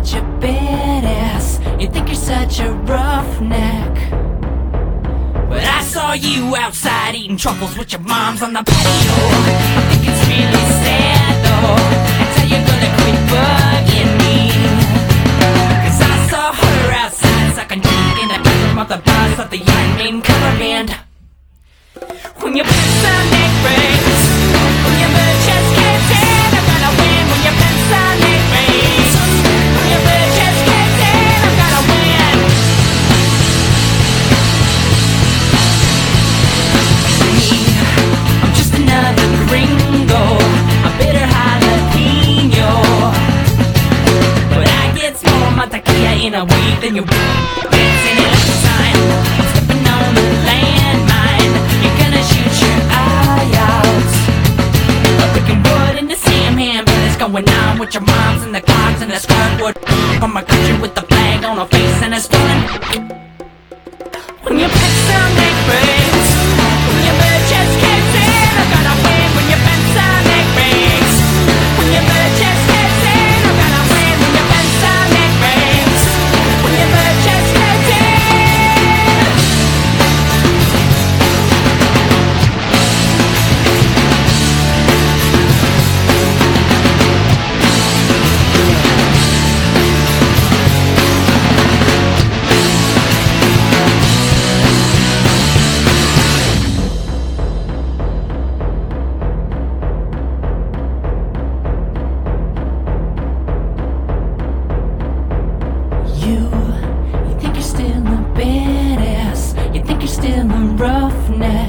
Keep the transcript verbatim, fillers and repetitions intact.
such a badass. You think you're such a roughneck. But I saw you outside eating truffles with your moms on the patio. I think it's really sad though. Until you're gonna quit bugging me. Cause I saw her outside sucking dick in the bathroom of the boss of the Iron Maiden cover band. When your Panasonic breaks, when your just can't in, I'm gonna win. When your Panasonic breaks, when your just can't in, I'm gonna win. Me, I'm just another gringo, a bitter jalapeno. But I get more mantequilla in a week than you dancing in a time. I'm stepping on the landmine. You're gonna shoot your eye out. I'm picking wood in the Sam Ham. But it's going on with your moms and the clocks and the skirt wood. From my country with the flag on her face and a stun. When your Panasonic breaks, when your bird just kicks in, I'm gonna win. When your Panasonic breaks, when your bird just kicks in, I'm gonna win. When your Panasonic breaks, when your bird just kicks in. You, you think you're still a badass. You think you're still a roughneck.